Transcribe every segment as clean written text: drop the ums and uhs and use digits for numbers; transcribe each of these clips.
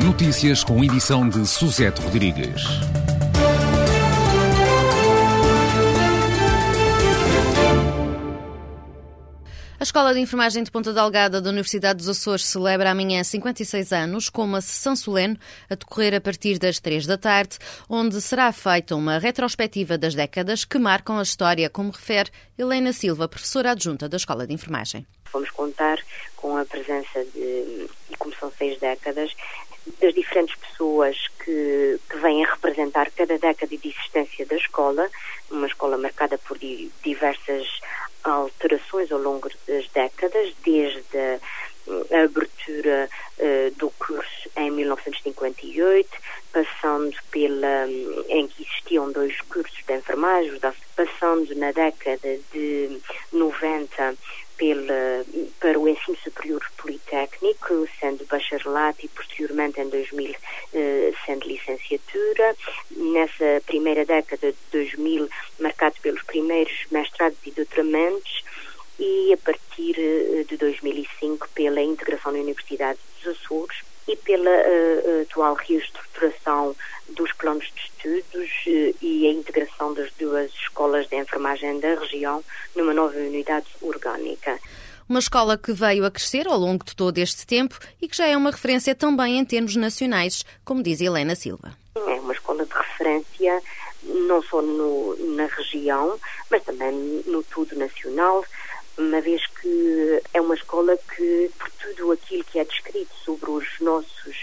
Notícias com edição de Suzete Rodrigues. A Escola de Enfermagem de Ponta Delgada da Universidade dos Açores celebra amanhã 56 anos, com uma sessão solene a decorrer a partir das 3 da tarde, onde será feita uma retrospectiva das décadas que marcam a história, como refere Helena Silva, professora adjunta da Escola de Enfermagem. Vamos contar com a presença e como são 6 décadas, das diferentes pessoas que vêm a representar cada década de existência da escola, uma escola marcada por diversas alterações ao longo das décadas, desde a abertura do curso em 1958, passando em que existiam 2 cursos de enfermagem, passando na década de 90 para o ensino superior politécnico, sendo bacharelato e posteriormente em 2000 sendo licenciatura. Nessa primeira década de 2000, marcado pelos primeiros mestrados e doutoramentos, e a partir de 2005 pela integração na Universidade dos Açores e pela atual reestruturação dos planos de estudos e a integração das 2 escolas de enfermagem da região numa nova unidade orgânica. Uma escola que veio a crescer ao longo de todo este tempo e que já é uma referência também em termos nacionais, como diz Helena Silva. É uma escola de referência não só na região, mas também no todo nacional, uma vez que é uma escola que, por tudo aquilo que é descrito sobre os nossos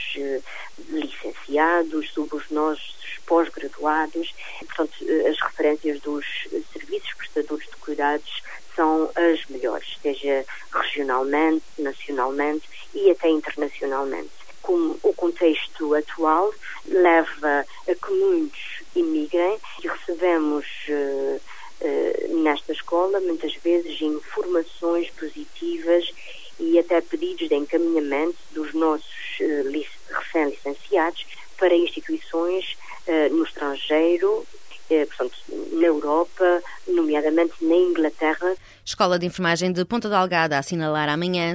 licenciados, sobre os nossos pós-graduados, portanto, as referências dos serviços prestadores de cuidados são as melhores, seja regionalmente, nacionalmente e até internacionalmente. Como o contexto atual leva a que muitos imigrem e recebemos nesta escola muitas vezes informações positivas e até pedidos de encaminhamento dos nossos recém-licenciados para instituições no estrangeiro, portanto, na Europa, nomeadamente na Inglaterra. Escola de Enfermagem de Ponta Delgada a assinalar amanhã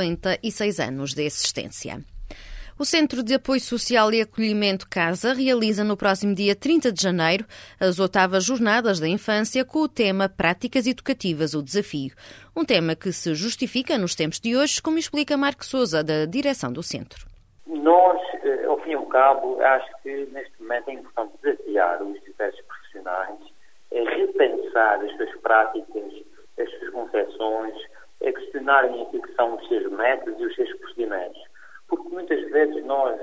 56 anos de existência. O Centro de Apoio Social e Acolhimento Casa realiza no próximo dia 30 de janeiro as 8ª Jornadas da Infância com o tema Práticas Educativas, o Desafio. Um tema que se justifica nos tempos de hoje, como explica Marco Sousa, da direção do centro. Nós, ao fim e ao cabo, acho que neste momento é importante desafiar os diversos profissionais a repensar as suas práticas, as suas concepções, a questionarem aquilo que são os seus métodos e os seus procedimentos. Porque muitas vezes nós,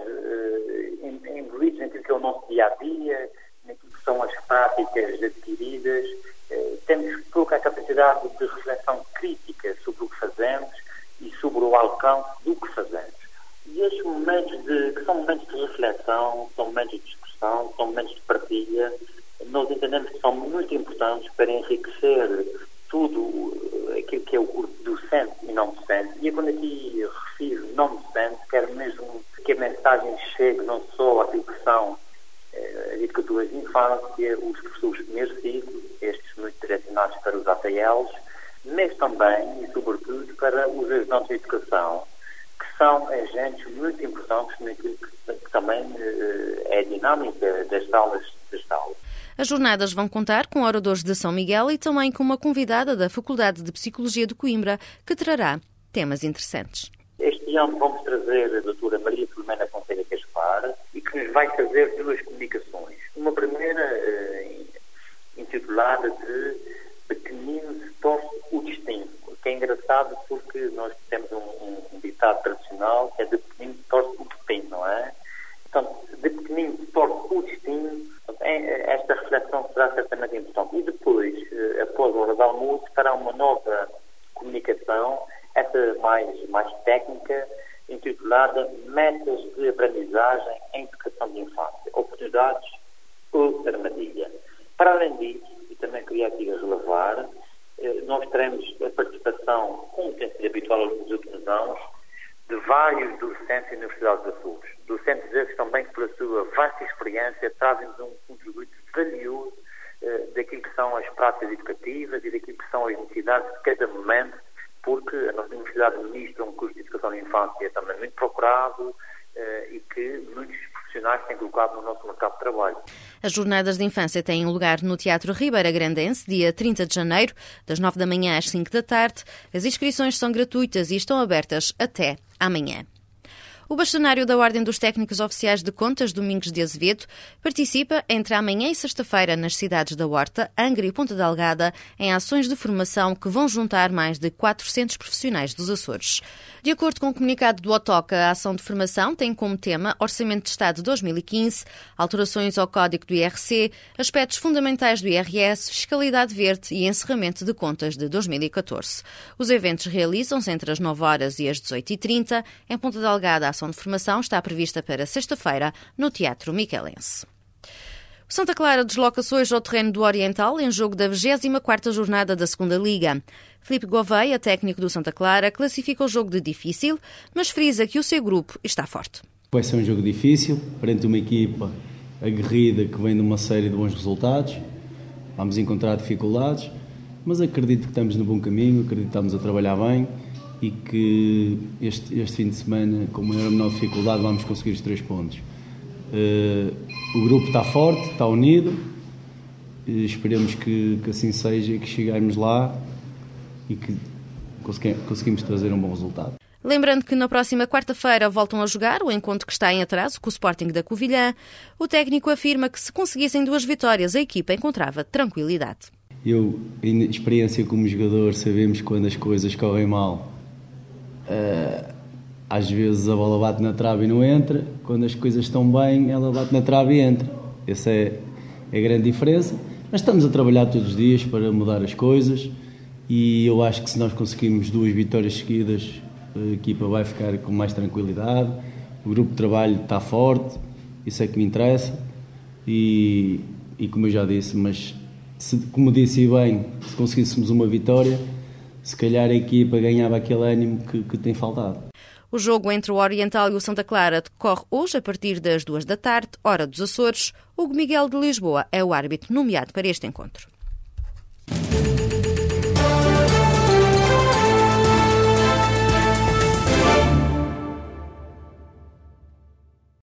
envolvidos naquilo que é o nosso dia-a-dia, naquilo que são as práticas adquiridas, temos pouca capacidade de reflexão crítica sobre o que fazemos e sobre o alcance do que fazemos. E estes momentos que são momentos de reflexão, são momentos de discussão, são momentos de partilha, nós entendemos que são muito importantes para enriquecer tudo aquilo que é o curso docente e não docente. E eu, quando aqui refiro não docente, quero mesmo que a mensagem chegue não só àquilo que são educadores de infância, os professores de primeiro ciclo, estes muito direcionados para os ATLs, mas também e sobretudo para os ajudantes de educação, que são agentes muito importantes naquilo que também é a dinâmica das aulas. As jornadas vão contar com oradores de São Miguel e também com uma convidada da Faculdade de Psicologia de Coimbra, que trará temas interessantes. Este ano vamos trazer a doutora Maria Filomena Fonseca Gaspar e que nos vai trazer 2 comunicações. Uma primeira intitulada de Pequenino se torce o destino, que é engraçado porque nós temos um ditado tradicional que é de pequenino se torce o destino, não é? Portanto, de pequenino se torce o destino. Esta reflexão será certamente importante. E depois, após a hora do almoço, fará uma nova comunicação, essa mais técnica, intitulada Metas de Aprendizagem em Educação de Infância, Oportunidades ou Armadilha. Para além disso, e também queria aqui relevar, nós teremos a participação, como tem sido habitual nos últimos anos, de vários docentes da Universidade dos Açores. Docentes esses também que, pela sua vasta experiência, trazem-nos um contributo valioso daquilo que são as práticas educativas e daquilo que são as necessidades de cada momento, porque a nossa Universidade ministra um curso de Educação da Infância também muito procurado, e que muitos profissionais têm colocado no nosso mercado de trabalho. As jornadas de infância têm lugar no Teatro Ribeira Grandense, dia 30 de janeiro, das 9 da manhã às 5 da tarde. As inscrições são gratuitas e estão abertas até amanhã. O bastonário da Ordem dos Técnicos Oficiais de Contas, Domingos de Azevedo, participa entre amanhã e sexta-feira nas cidades da Horta, Angra e Ponta Delgada em ações de formação que vão juntar mais de 400 profissionais dos Açores. De acordo com o comunicado do OTOCA, a ação de formação tem como tema Orçamento de Estado de 2015, alterações ao Código do IRC, aspectos fundamentais do IRS, fiscalidade verde e encerramento de contas de 2014. Os eventos realizam-se entre as 9 horas e as 18h30. Em Ponta Delgada, a ação de formação está prevista para sexta-feira no Teatro Miquelense. O Santa Clara desloca-se hoje ao terreno do Oriental em jogo da 24ª jornada da Segunda Liga. Filipe Gouveia, técnico do Santa Clara, classifica o jogo de difícil, mas frisa que o seu grupo está forte. Vai ser um jogo difícil, perante uma equipa aguerrida que vem de uma série de bons resultados. Vamos encontrar dificuldades, mas acredito que estamos no bom caminho, acredito que estamos a trabalhar bem e que este fim de semana, com maior ou menor dificuldade, vamos conseguir os 3 pontos. O grupo está forte, está unido, esperemos que assim seja e que cheguemos lá e que conseguimos trazer um bom resultado. Lembrando que na próxima quarta-feira voltam a jogar o encontro que está em atraso com o Sporting da Covilhã. O técnico afirma que se conseguissem 2 vitórias, a equipa encontrava tranquilidade. Eu, em experiência como jogador, sabemos que quando as coisas correm mal, às vezes a bola bate na trave e não entra. Quando as coisas estão bem, ela bate na trave e entra. Essa é a grande diferença. Mas estamos a trabalhar todos os dias para mudar as coisas e eu acho que se nós conseguirmos 2 vitórias seguidas, a equipa vai ficar com mais tranquilidade. O grupo de trabalho está forte, isso é que me interessa. E como eu já disse, mas como disse bem, se conseguíssemos uma vitória, se calhar a equipa ganhava aquele ânimo que tem faltado. O jogo entre o Oriental e o Santa Clara decorre hoje a partir das 2 da tarde, hora dos Açores. Hugo Miguel de Lisboa é o árbitro nomeado para este encontro.